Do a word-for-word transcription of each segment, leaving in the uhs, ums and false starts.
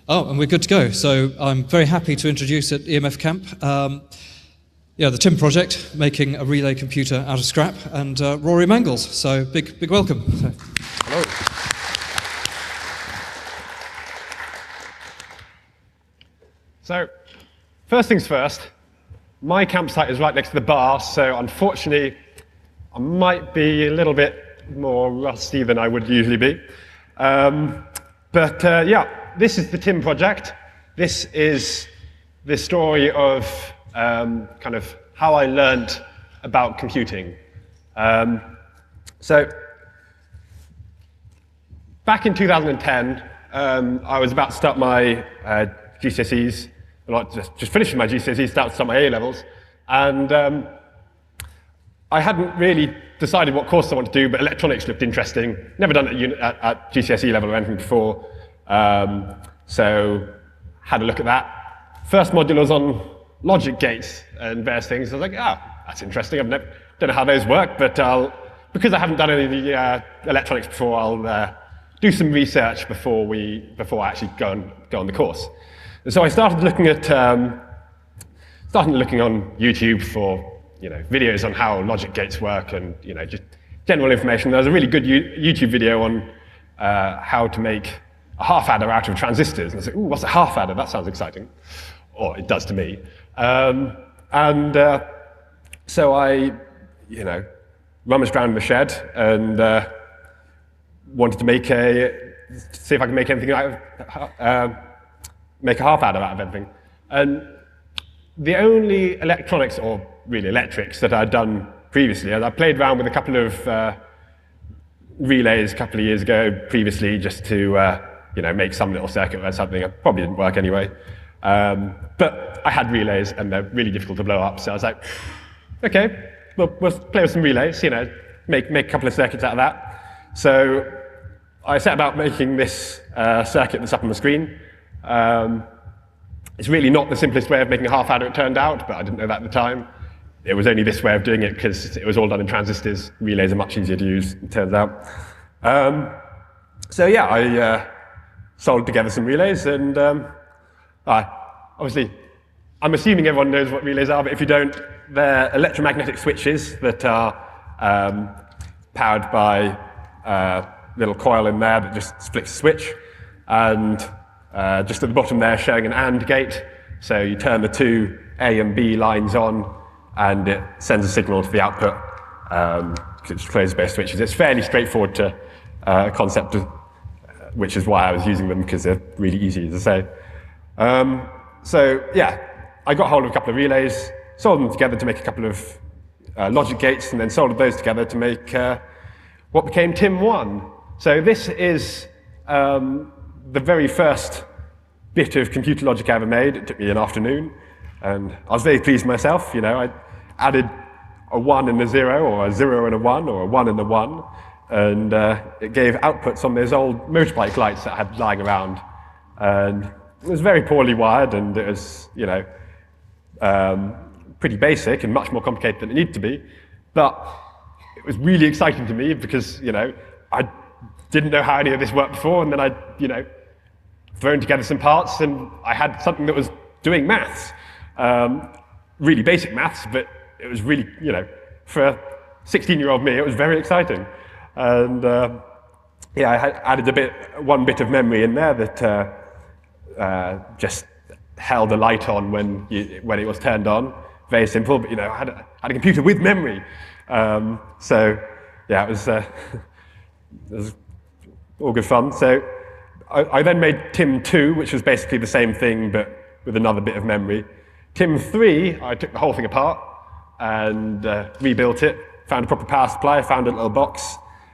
Oh, and we're good to go. So I'm very happy to introduce at E M F Camp, um, yeah, the Tim project, making a relay computer out of scrap, and uh, Rory Mangles. So big, big welcome. So. Hello. So, first things first, my campsite is right next to the bar, so unfortunately, I might be a little bit more rusty than I would usually be. Um, but uh, yeah, this is the Tim project. This is the story of um, kind of how I learned about computing. Um, so, back in two thousand ten, um, I was about to start my uh, G C S Es, not just, just finishing my G C S Es, about to start my A levels, and um, I hadn't really decided what course I wanted to do, but electronics looked interesting. Never done it at, at, at G C S E level or anything before, um, so had a look at that. First module was on logic gates and various things. I was like, ah, oh, that's interesting. I've never, don't know how those work, but I'll, because I haven't done any of the uh, electronics before, I'll uh, do some research before we before I actually go and go on the course. And so I started looking at um, started looking on YouTube for you know videos on how logic gates work and you know just general information. There was a really good YouTube video on uh, how to make a half adder out of transistors. And I said, ooh, what's a half adder? That sounds exciting. Or it does to me. Um, and uh, so I, you know, rummaged around in the shed and uh, wanted to make a, see if I could make anything out of, uh, make a half adder out of anything. And the only electronics, or really electrics, that I'd done previously, I played around with a couple of uh, relays a couple of years ago previously just to, uh, you know, make some little circuit or something. It probably didn't work anyway. Um, but I had relays and they're really difficult to blow up, so I was like, okay, we'll, we'll play with some relays, you know, make, make a couple of circuits out of that. So I set about making this uh, circuit that's up on the screen. Um, it's really not the simplest way of making a half adder, it turned out, but I didn't know that at the time. It was only this way of doing it because it was all done in transistors. Relays are much easier to use, it turns out. Um, so yeah, I uh, soldered together some relays, and um, I, obviously, I'm assuming everyone knows what relays are, but if you don't, they're electromagnetic switches that are um, powered by a little coil in there that just splits a switch, and uh, just at the bottom there showing an AND gate, so you turn the two A and B lines on, and it sends a signal to the output, um, it's closed-based switches. It's fairly straightforward to uh, concept, of, which is why I was using them, because they're really easy to say. Um, so yeah, I got hold of a couple of relays, soldered them together to make a couple of uh, logic gates, and then soldered those together to make uh, what became Tim one. So this is um, the very first bit of computer logic I ever made. It took me an afternoon, and I was very pleased myself. You know, I added a one and a zero, or a zero and a one, or a one and a one, and uh, it gave outputs on those old motorbike lights that I had lying around. And it was very poorly wired, and it was, you know, um, pretty basic and much more complicated than it needed to be. But it was really exciting to me because, you know, I didn't know how any of this worked before, and then I, you know, thrown together some parts, and I had something that was doing maths. Um, really basic maths, but it was really, you know, for a sixteen-year-old me, it was very exciting. And uh, yeah, I had added a bit, one bit of memory in there that uh, uh, just held a light on when you, when it was turned on. Very simple, but you know, I had a, had a computer with memory. Um, so yeah, it was, uh, it was all good fun. So I, I then made Tim two, which was basically the same thing, but with another bit of memory. Tim three, I took the whole thing apart and uh, rebuilt it, found a proper power supply, found a little box,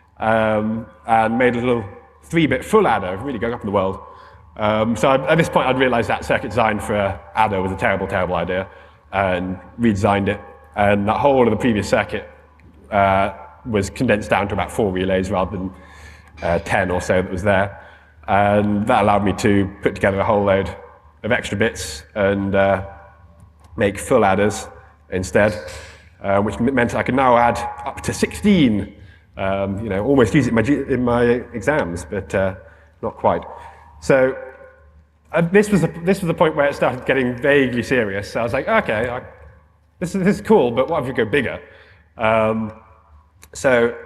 um, and made a little three-bit full adder, really going up in the world. Um, so I, at this point, I'd realized that circuit design for an adder was a terrible, terrible idea, and redesigned it. And that whole of the previous circuit uh, was condensed down to about four relays rather than uh, ten or so that was there. And that allowed me to put together a whole load of extra bits and uh, make full adders instead, uh, which meant I could now add up to sixteen. Um, you know, almost use it in my, in my exams, but uh, not quite. So uh, this was a, this was the point where it started getting vaguely serious. So I was like, okay, I, this is this is cool, but what if we go bigger? Um, so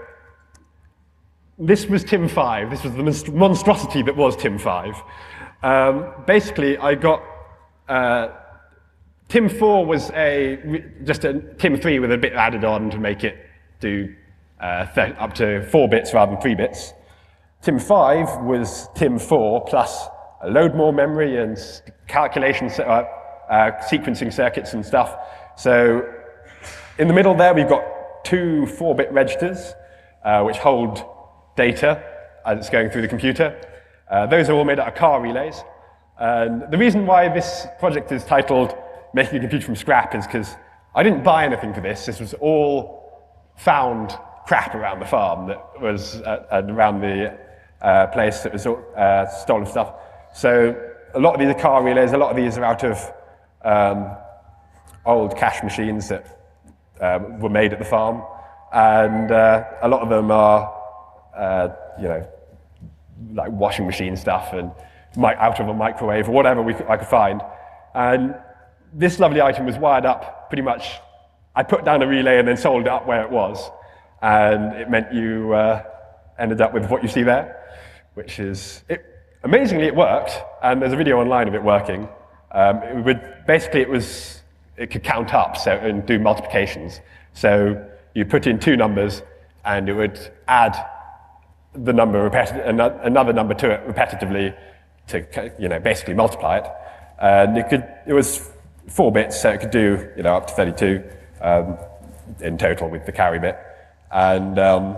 this was Tim five. This was the monstrosity that was Tim five. Um, basically, I got uh, Tim four was a just a Tim three with a bit added on to make it do uh, up to four bits rather than three bits. Tim five was Tim four plus a load more memory and calculation uh, uh, sequencing circuits and stuff. So in the middle there, we've got two four-bit registers uh, which hold data as it's going through the computer. Uh, those are all made out of car relays. And the reason why this project is titled Making a Computer from Scrap is because I didn't buy anything for this. This was all found crap around the farm that was uh, around the uh, place that was uh, stolen stuff. So a lot of these are car relays. A lot of these are out of um, old cash machines that um, were made at the farm. And uh, a lot of them are, uh, you know, like washing machine stuff and out of a microwave or whatever we, I could find. And this lovely item was wired up pretty much. I put down a relay and then sold it up where it was. And it meant you uh, ended up with what you see there, which is, it, amazingly it worked. And there's a video online of it working. Um, it would, basically it was, it could count up so, and do multiplications. So you put in two numbers and it would add the number, another number to it repetitively to, you know, basically multiply it. And it could, it was four bits, so it could do, you know, up to thirty-two um, in total with the carry bit. And um,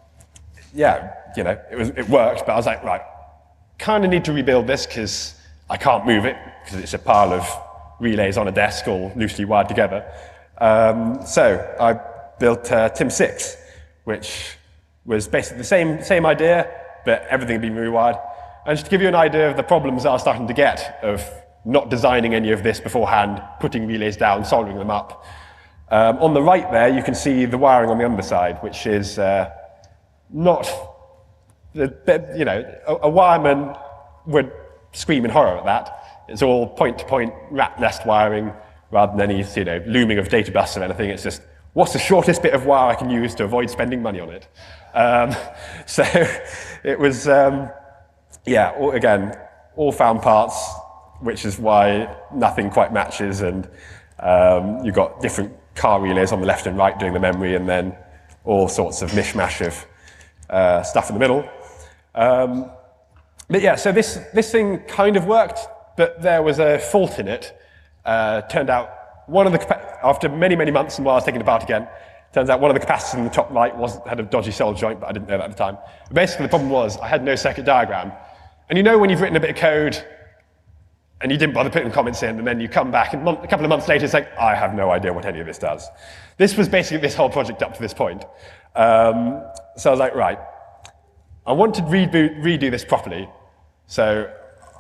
yeah, you know, it was, it worked, but I was like, right, kind of need to rebuild this because I can't move it because it's a pile of relays on a desk all loosely wired together. Um, so I built uh, Tim six, which was basically the same, same idea, but everything had been rewired. And just to give you an idea of the problems I was starting to get of not designing any of this beforehand, putting relays down, soldering them up. Um, on the right there, you can see the wiring on the underside, which is uh, not, the, you know, a, a wireman would scream in horror at that. It's all point-to-point rat nest wiring rather than any, you know, looming of data bus or anything. It's just, what's the shortest bit of wire I can use to avoid spending money on it? Um, so it was, um, yeah, all, again, all found parts, which is why nothing quite matches, and um, you've got different car relays on the left and right doing the memory, and then all sorts of mishmash of uh, stuff in the middle. Um, but yeah, so this, this thing kind of worked, but there was a fault in it. Uh, turned out one of the, after many, many months and while I was taking it apart again, turns out one of the capacitors in the top right was, had a dodgy solder joint, but I didn't know that at the time. But basically, the problem was I had no circuit diagram. And you know when you've written a bit of code and you didn't bother putting comments in, and then you come back, and a couple of months later, it's like, I have no idea what any of this does. This was basically this whole project up to this point. Um, so I was like, right, I want to reboot, redo this properly. So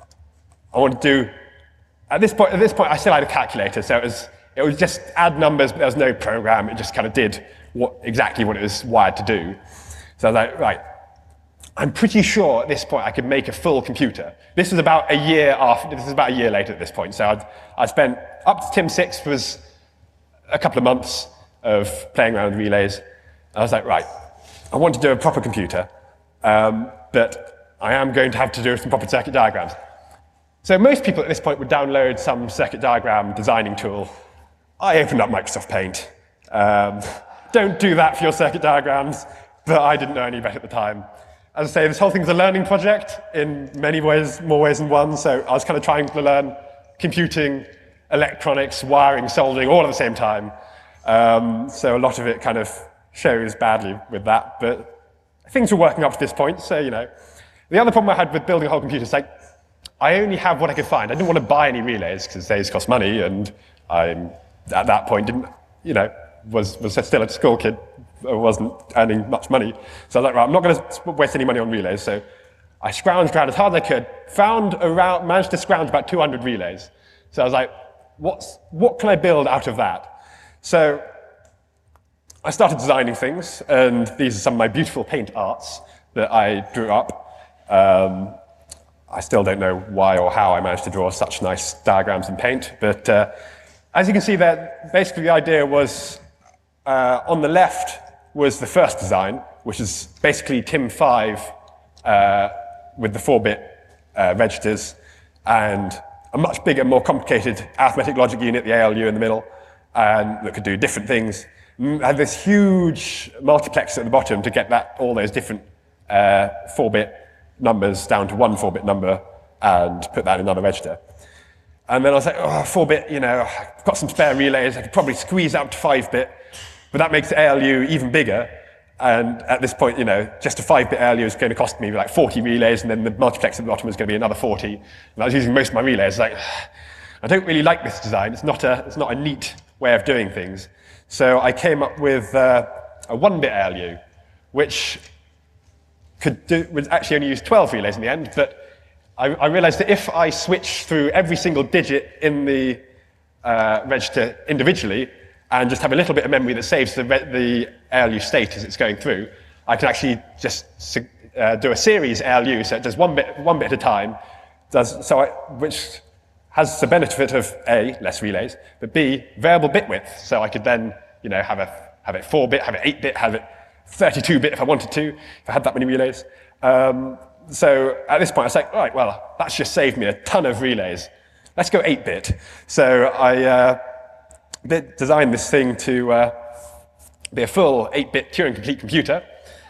I want to do, at this point, at this point, I still had a calculator, so it was, it was just add numbers, but there was no program. It just kind of did what, exactly what it was wired to do. So I was like, right, I'm pretty sure at this point I could make a full computer. This was about a year after, this is about a year later at this point. So I'd, I spent, up to Tim six was a couple of months of playing around with relays. I was like, right, I want to do a proper computer, um, but I am going to have to do some proper circuit diagrams. So most people at this point would download some circuit diagram designing tool. I opened up Microsoft Paint. Um, don't do that for your circuit diagrams, but I didn't know any better at the time. As I say, this whole thing's a learning project in many ways, more ways than one, so I was kind of trying to learn computing, electronics, wiring, soldering, all at the same time. Um, so a lot of it kind of shows badly with that, but things were working up to this point, so, you know. The other problem I had with building a whole computer is, like, I only have what I could find. I didn't want to buy any relays, because they cost money, and I, at that point, didn't, you know, was, was still a school kid. I wasn't earning much money. So I was like, right, I'm not going to waste any money on relays. So I scrounged around as hard as I could, found around, managed to scrounge about two hundred relays. So I was like, what's, what can I build out of that? So I started designing things, and these are some of my beautiful paint arts that I drew up. Um, I still don't know why or how I managed to draw such nice diagrams in Paint, but uh, as you can see there, basically the idea was uh, on the left was the first design, which is basically T I M five uh, with the four-bit uh, registers and a much bigger, more complicated arithmetic logic unit, the A L U in the middle, and that could do different things. And had this huge multiplexer at the bottom to get that all those different uh, four-bit numbers down to one four-bit number and put that in another register. And then I was like, oh, four-bit, you know, I've got some spare relays, I could probably squeeze out to five-bit, but that makes the A L U even bigger. And at this point, you know, just a five-bit A L U is going to cost me like forty relays, and then the multiplex at the bottom is going to be another forty. And I was using most of my relays. Like, I don't really like this design. It's not a, it's not a neat way of doing things. So I came up with uh, a one-bit A L U, which could do, would actually only use twelve relays in the end. But I, I realized that if I switch through every single digit in the uh, register individually, and just have a little bit of memory that saves the, the A L U state as it's going through, I can actually just uh, do a series A L U, so it does one bit, one bit at a time, does, so I, which has the benefit of A, less relays, but B, variable bit width, so I could then you know, have, a, have it four-bit, have it eight-bit, have it thirty-two-bit if I wanted to, if I had that many relays. Um, so at this point I was like, all right, well, that's just saved me a ton of relays. Let's go eight-bit. So I uh, designed this thing to uh, be a full eight-bit Turing-complete computer,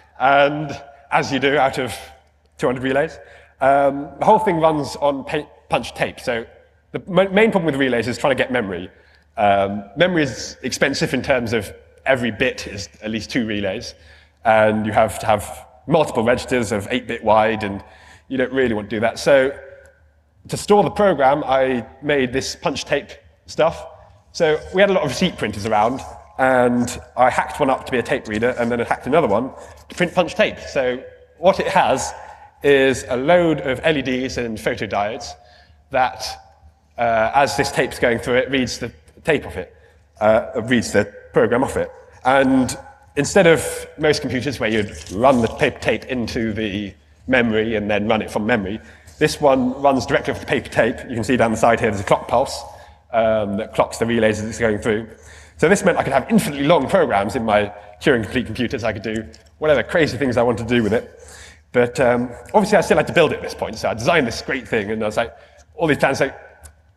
and as you do out of two hundred relays, um, the whole thing runs on punch tape. So the main problem with relays is trying to get memory. Um, memory is expensive in terms of every bit is at least two relays, and you have to have multiple registers of eight-bit wide, and you don't really want to do that. So to store the program, I made this punch tape stuff. So we had a lot of receipt printers around, and I hacked one up to be a tape reader, and then I hacked another one to print punch tape. So what it has is a load of L E Ds and photodiodes that, uh, as this tape's going through it, reads the tape off it, uh, reads the program off it. And instead of most computers where you'd run the paper tape into the memory and then run it from memory, this one runs directly off the paper tape. You can see down the side here there's a clock pulse um, that clocks the relays as it's going through. So this meant I could have infinitely long programs in my Turing-complete computers. I could do whatever crazy things I wanted to do with it. But um, obviously I still had to build it at this point, so I designed this great thing, and I was like, all these plans, like,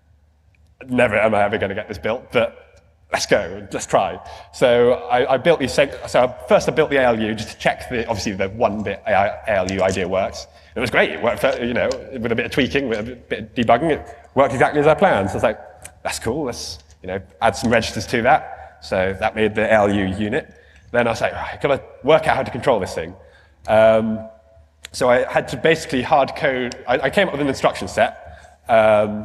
never am I ever going to get this built, but let's go, let's try. So I, I built these, so first I built the A L U just to check the, obviously the one-bit A L U idea works. It was great, it worked, you know, with a bit of tweaking, with a bit of debugging, it worked exactly as I planned. So I was like, that's cool, let's, you know, add some registers to that. So that made the A L U unit. Then I was like, right, I've got to work out how to control this thing. Um, so I had to basically hard code, I, I came up with an instruction set, um,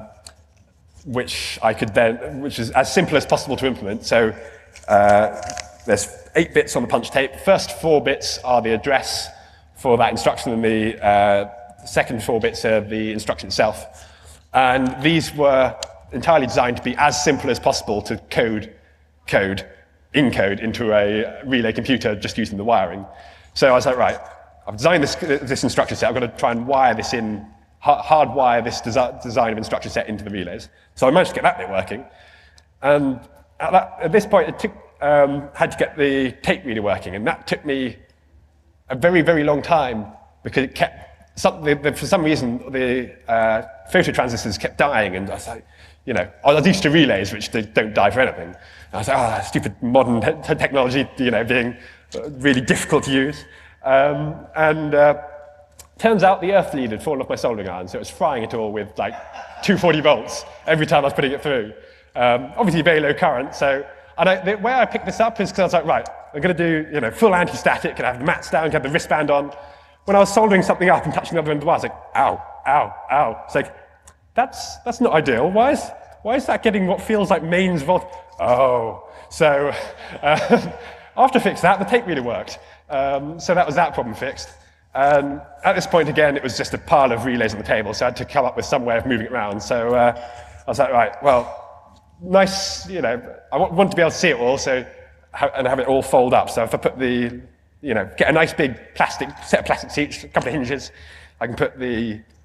which I could then, which is as simple as possible to implement. So uh, there's eight bits on the punch tape. First four bits are the address for that instruction, and the uh, second four bits are the instruction itself. And these were entirely designed to be as simple as possible to code, code, encode into a relay computer just using the wiring. So I was like, right, I've designed this, this instruction set. I've got to try and wire this in, hardwire this desi design of instruction set into the relays. So I managed to get that bit working. And at, that, at this point, it took, um, had to get the tape reader working. And that took me a very, very long time because it kept, some, the, the, for some reason, the uh, photo transistors kept dying. And I was like, you know, I was used to relays, which they don't die for anything. And I was like, oh, that stupid modern te technology, you know, being really difficult to use. Um, and uh, turns out the earth lead had fallen off my soldering iron, so it was frying it all with like two hundred forty volts every time I was putting it through. Um, obviously very low current, so and I, the way I picked this up is because I was like, right, I'm going to do you know full anti-static, can have the mats down, can have the wristband on. When I was soldering something up and touching the other end of the wire, I was like, ow, ow, ow. It's like, that's, that's not ideal. Why is, why is that getting what feels like mains volt? Oh, so uh, after I fixed that, the tape reader worked. Um, so that was that problem fixed. Um, at this point, again, it was just a pile of relays on the table, so I had to come up with some way of moving it around. So uh, I was like, right, well, nice, you know, I want, want to be able to see it all, so and have it all fold up. So if I put the, you know, get a nice big plastic set of plastic seats, a couple of hinges, I can put the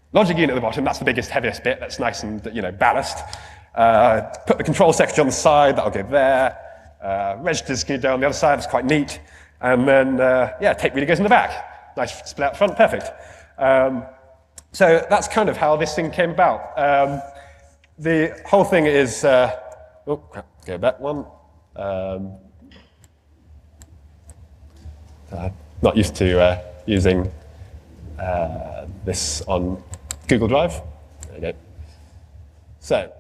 Logic unit at the bottom, that's the biggest, heaviest bit. That's nice and, you know, ballast. Uh, put the control secretary on the side, that'll go there. Uh, registers can go on the other side, that's quite neat. And then, uh, yeah, tape reader goes in the back. Nice split out front, perfect. Um, so that's kind of how this thing came about. Um, the whole thing is, uh, oh, crap, go back one. Um, I'm not used to uh, using uh, this on Google Drive. There you go. So,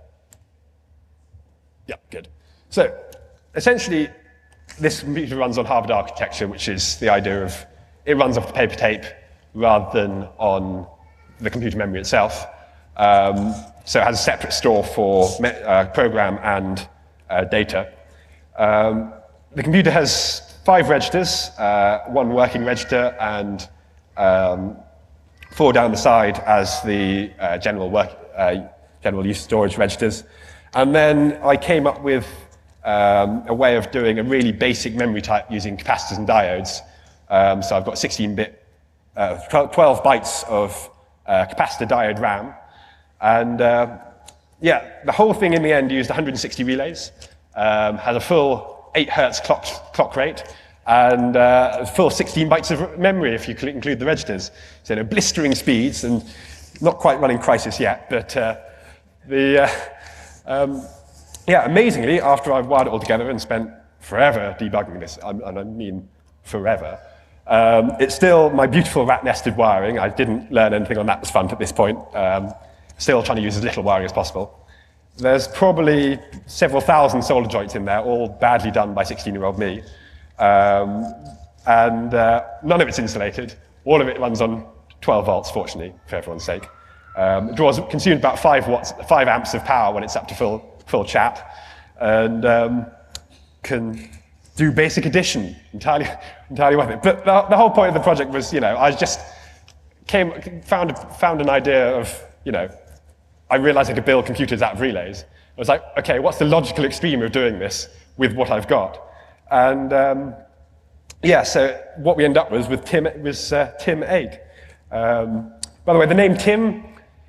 yeah, good. So, essentially, this computer runs on Harvard architecture, which is the idea of it runs off the paper tape rather than on the computer memory itself. Um, so it has a separate store for uh, program and uh, data. Um, the computer has five registers, uh, one working register and um, four down the side as the uh, general work, uh, general use storage registers. And then I came up with um, a way of doing a really basic memory type using capacitors and diodes. Um, so I've got sixteen bit, uh, twelve bytes of uh, capacitor diode RAM. And uh, yeah, the whole thing in the end used one hundred sixty relays, um, had a full eight hertz clock, clock rate, and uh, a full sixteen bytes of memory if you include the registers. So you know, blistering speeds, and not quite running Crysis yet, but uh, the, uh, um, yeah, amazingly, after I've wired it all together and spent forever debugging this, and I mean forever, um, it's still my beautiful rat-nested wiring. I didn't learn anything on that was fun at this point. Um, still trying to use as little wiring as possible. There's probably several thousand solder joints in there, all badly done by sixteen-year-old me. Um, and uh, none of it's insulated. All of it runs on twelve volts, fortunately, for everyone's sake. Um, it draws, consumes about five watts, five amps of power when it's up to full, full chat, and um, can do basic addition entirely, entirely worth it. But the, the whole point of the project was, you know, I just came, found, found an idea of, you know, I realized I could build computers out of relays. I was like, okay, what's the logical extreme of doing this with what I've got? And um, yeah, so what we end up with was Tim was uh, Tim eight. Um, by the way, the name Tim,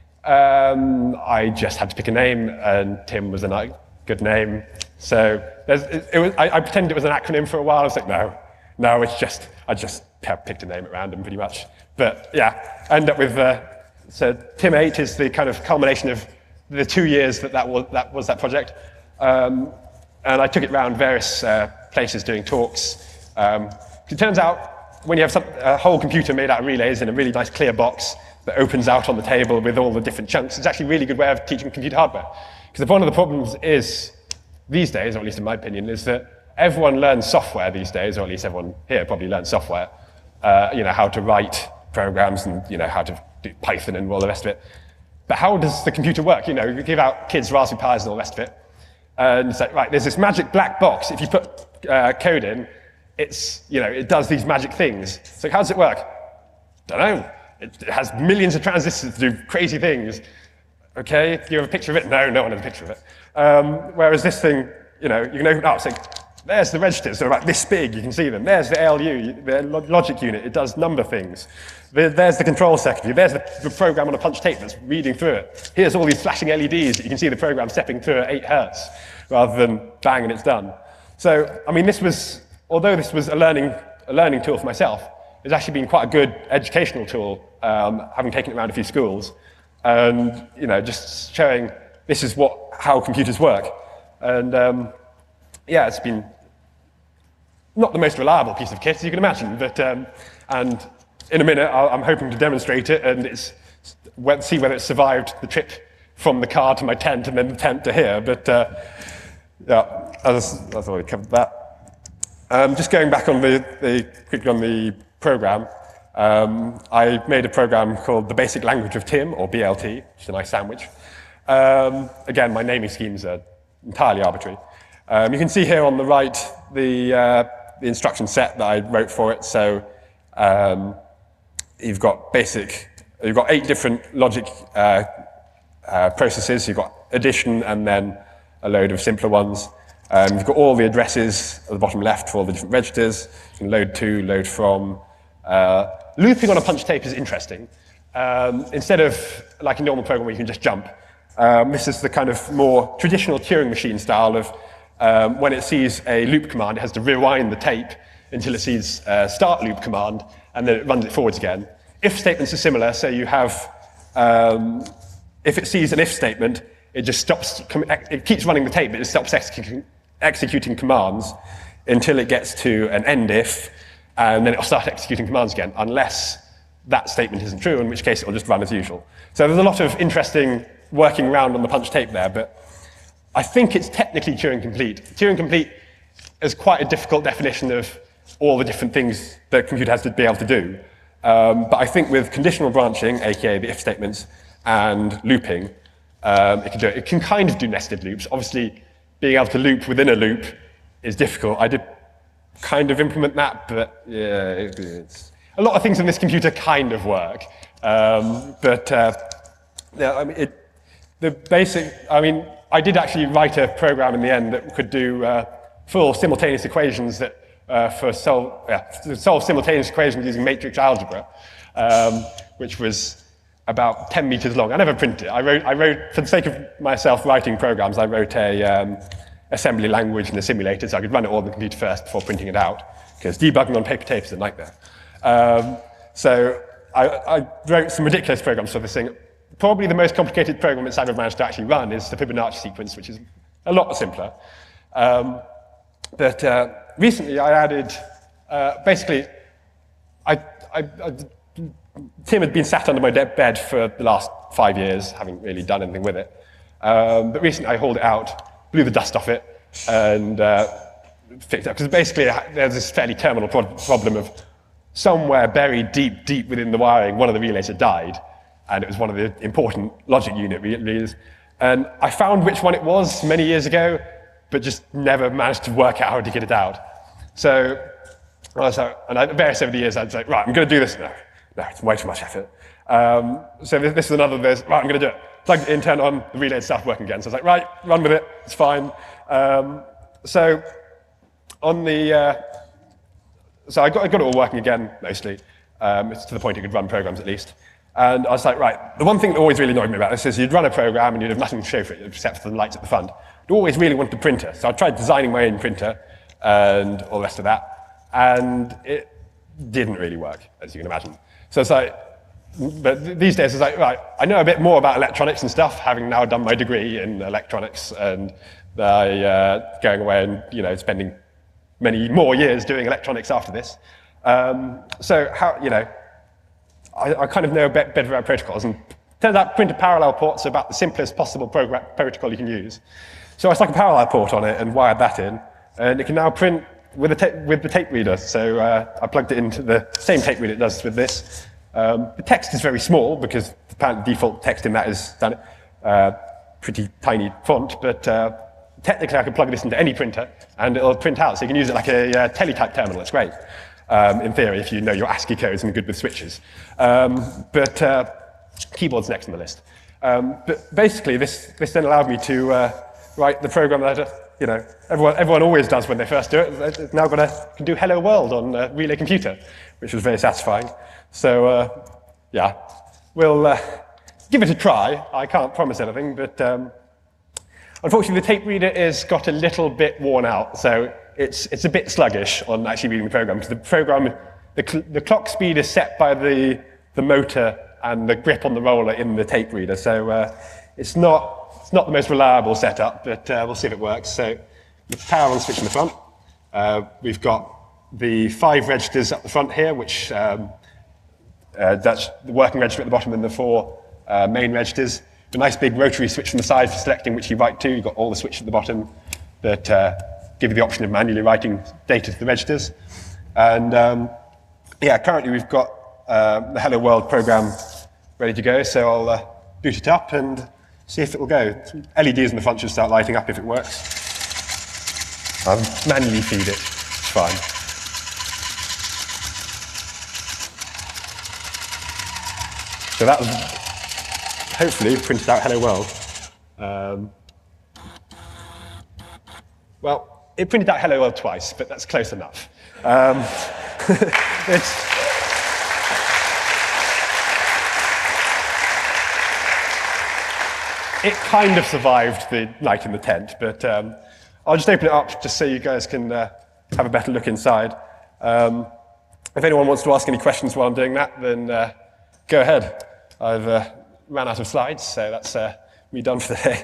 um, I just had to pick a name, and Tim was a nice, good name. So there's, it, it was, I, I pretended it was an acronym for a while. I was like, no, no, it's just I just picked a name at random, pretty much. But yeah, I ended up with. Uh, So Tim eight is the kind of culmination of the two years that that was that, was that project. Um, and I took it around various uh, places doing talks. Um, it turns out when you have some, a whole computer made out of relays in a really nice clear box that opens out on the table with all the different chunks, it's actually a really good way of teaching computer hardware. Because one of the problems is, these days, or at least in my opinion, is that everyone learns software these days, or at least everyone here probably learns software, uh, you know, how to write programs and, you know, how to do Python and all the rest of it. But how does the computer work? You know, you give out kids Raspberry Pis and all the rest of it, and it's like, right, there's this magic black box. If you put uh, code in, it's, you know, it does these magic things. So how does it work? Don't know. It, it has millions of transistors to do crazy things. Okay, do you have a picture of it? No, no one has a picture of it. Um, whereas this thing, you know, you can open it up, say, there's the registers, they're about this big, you can see them. There's the A L U, the logic unit, it does number things. There's the control secretary, there's the, the program on a punch tape that's reading through it. Here's all these flashing L E Ds that you can see the program stepping through at eight hertz, rather than bang and it's done. So, I mean, this was, although this was a learning, a learning tool for myself, it's actually been quite a good educational tool, um, having taken it around a few schools, and, you know, just showing this is what, how computers work. And, um, yeah, it's been not the most reliable piece of kit, as you can imagine, but, um, and in a minute, I'll, I'm hoping to demonstrate it and it's, see whether it survived the trip from the car to my tent and then the tent to here, but uh, yeah, I've already covered that. Um, just going back on the, the, quickly on the program, um, I made a program called The Basic Language of Tim, or B L T, which is a nice sandwich. Um, again, my naming schemes are entirely arbitrary. Um, you can see here on the right the, uh, the instruction set that I wrote for it. So um, you've got basic, you've got eight different logic uh, uh, processes. You've got addition and then a load of simpler ones. Um, you've got all the addresses at the bottom left for all the different registers. You can load to, load from. Uh, looping on a punch tape is interesting. um, instead of like a normal program where you can just jump, um, this is the kind of more traditional Turing machine style of um, when it sees a loop command, it has to rewind the tape until it sees a start loop command, and then it runs it forwards again. If statements are similar, so you have, um, if it sees an if statement, it just stops, it keeps running the tape, but it stops executing, executing commands until it gets to an end if, and then it'll start executing commands again, unless that statement isn't true, in which case it'll just run as usual. So there's a lot of interesting working around on the punch tape there, but I think it's technically Turing complete. Turing complete is quite a difficult definition of all the different things that a computer has to be able to do. Um, but I think with conditional branching, aka the if statements, and looping, um, it can do it. It can kind of do nested loops. Obviously, being able to loop within a loop is difficult. I did kind of implement that, but yeah, it, it's a lot of things in this computer kind of work. Um, but uh, yeah, I mean, it, the basic. I mean, I did actually write a program in the end that could do uh, full simultaneous equations that uh, for solve, yeah, to solve simultaneous equations using matrix algebra, um, which was about ten meters long. I never printed it. I wrote, I wrote, for the sake of myself writing programs, I wrote a um, assembly language in a simulator so I could run it all on the computer first before printing it out, because debugging on paper tape is a nightmare. Um, so I, I wrote some ridiculous programs for this thing. Probably the most complicated program it's ever managed to actually run is the Fibonacci sequence, which is a lot simpler. Um, but uh, recently I added, uh, basically, I, I, I Tim had been sat under my bed for the last five years, haven't really done anything with it. Um, but recently I hauled it out, blew the dust off it, and uh, fixed it up. Because basically there's this fairly terminal pro problem of somewhere buried deep, deep within the wiring, one of the relays had died, and it was one of the important logic unit relays. And I found which one it was many years ago, but just never managed to work out how to get it out. So, so and I, various over the years I'd say, right, I'm going to do this now. No, it's way too much effort. Um, so this, this is another, there's, right, I'm going to do it. Plugged it in, turned on, the relay started working again. So I was like, right, run with it, it's fine. Um, so on the, uh, so I got, I got it all working again, mostly. Um, it's to the point it could run programs at least. And I was like, right, the one thing that always really annoyed me about this is you'd run a program and you'd have nothing to show for it except for the lights at the front. You'd always really wanted a printer. So I tried designing my own printer and all the rest of that. And it didn't really work, as you can imagine. So it's like, but these days it's like, right, I know a bit more about electronics and stuff, having now done my degree in electronics and I, uh, going away and, you know, spending many more years doing electronics after this. Um, so how, you know, I, I kind of know a bit better about protocols, and turns out printer parallel ports are about the simplest possible program, protocol you can use. So I stuck a parallel port on it and wired that in, and it can now print with, a with the tape reader. So uh, I plugged it into the same tape reader it does with this. Um, the text is very small because the default text in that is done, uh, pretty tiny font, but uh, technically I can plug this into any printer and it'll print out. So you can use it like a uh, teletype terminal. It's great. Um, in theory, if you know your ASCII codes and are good with switches. Um, but uh, keyboard's next on the list. Um, but basically, this, this then allowed me to uh, write the program that uh, you know everyone, everyone always does when they first do it. It's now got a, can do Hello World on a Relay computer, which was very satisfying. So uh, yeah, we'll uh, give it a try. I can't promise anything, but um, unfortunately, the tape reader is got a little bit worn out. So It's, it's a bit sluggish on actually reading the program, because the program, the, cl the clock speed is set by the, the motor and the grip on the roller in the tape reader, so uh, it's, not, it's not the most reliable setup, but uh, we'll see if it works. So the power on switch in the front, uh, we've got the five registers up the front here, which um, uh, that's the working register at the bottom and the four uh, main registers. A nice big rotary switch on the side for selecting which you write to. You've got all the switches at the bottom that uh, give you the option of manually writing data to the registers. And um, yeah, currently we've got uh, the Hello World program ready to go, so I'll uh, boot it up and see if it will go. L E Ds in the front should start lighting up if it works. I'll manually feed it, it's fine. So that was hopefully printed out Hello World. Um, well, it printed out Hello World twice, but that's close enough. Um, it's, it kind of survived the night in the tent, but um, I'll just open it up just so you guys can uh, have a better look inside. Um, if anyone wants to ask any questions while I'm doing that, then uh, go ahead. I've uh, ran out of slides, so that's uh, me done for the day.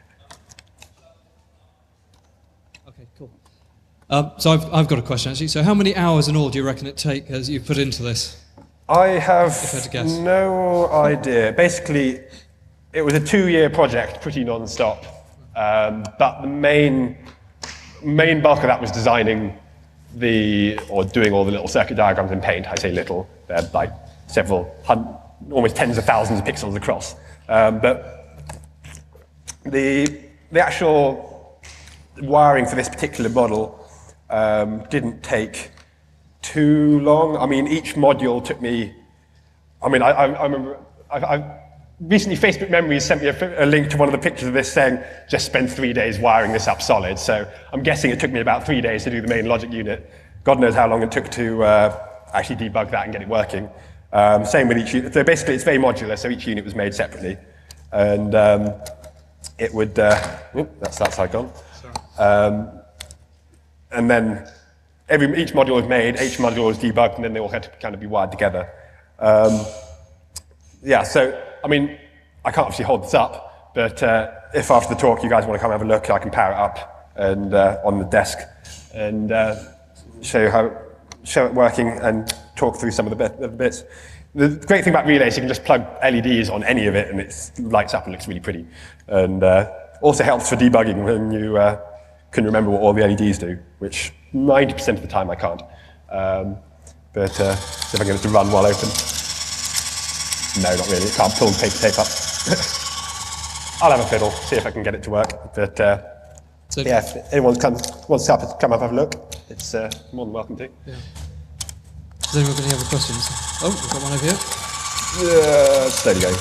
Okay, cool. Um, so I've, I've got a question, actually. So how many hours in all do you reckon it take as you put into this? I have If I had to guess. no idea. Basically, it was a two-year project, pretty non-stop. Um, but the main, main bulk of that was designing the, or doing all the little circuit diagrams in Paint. I say little, they're like several hundred, almost tens of thousands of pixels across. Um, but the, the actual wiring for this particular model um, didn't take too long. I mean, each module took me, I mean, I, I, I remember, I, I recently Facebook Memories sent me a, a link to one of the pictures of this saying, just spend three days wiring this up solid. So I'm guessing it took me about three days to do the main logic unit. God knows how long it took to uh, actually debug that and get it working. Um, same with each unit. So basically it's very modular, so each unit was made separately. And um, it would, uh, oop, that's that side gone. Um, and then every, each module was made, each module was debugged, and then they all had to kind of be wired together. Um, yeah, so, I mean, I can't obviously hold this up, but uh, if after the talk you guys want to come have a look, I can power it up and uh, on the desk and uh, show you how, show it working and talk through some of the, bit, the bits. The great thing about Relay is you can just plug L E Ds on any of it and it lights up and looks really pretty. And uh, also helps for debugging when you uh, can remember what all the L E Ds do, which ninety percent of the time I can't. Um, but uh, see if I can get it to run while open. No, not really. It can't pull the paper tape up. I'll have a fiddle, see if I can get it to work. But uh, So yeah, if anyone comes, wants to come, come up and have a look, it's uh, more than welcome to. Yeah. Has anyone got any other questions? Oh, we've got one over here. Uh, steady going.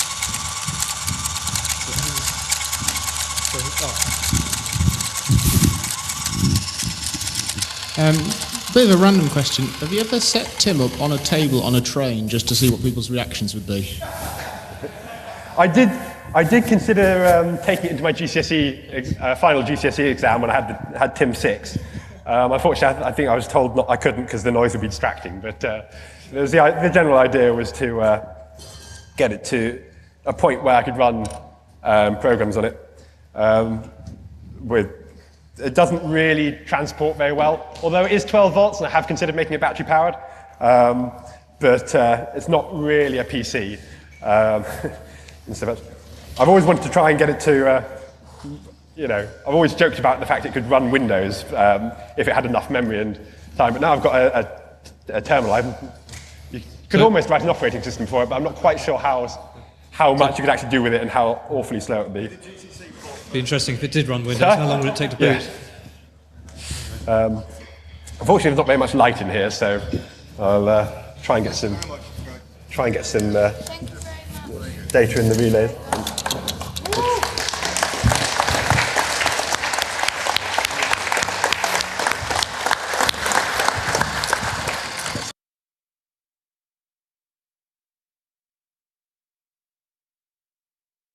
Um, bit of a random question. Have you ever set Tim up on a table on a train just to see what people's reactions would be? I did. I did consider um, taking it into my G C S E ex- uh, final G C S E exam when I had the, had Tim six. Um, unfortunately, I, I think I was told not, I couldn't because the noise would be distracting. But uh, there was the, the general idea was to uh, get it to a point where I could run um, programs on it. Um, with it doesn't really transport very well, although it is twelve volts, and I have considered making it battery powered. Um, but uh, it's not really a P C. Um, I've always wanted to try and get it to, uh, you know, I've always joked about the fact it could run Windows um, if it had enough memory and time, but now I've got a, a, a terminal. I'm, you could So, almost write an operating system for it, but I'm not quite sure how, how much you could actually do with it and how awfully slow it would be. Be interesting if it did run Windows. How long would it take to boot? Yeah. Um, unfortunately, there's not very much light in here, so I'll uh, try and get some, try and get some uh, data in the relay.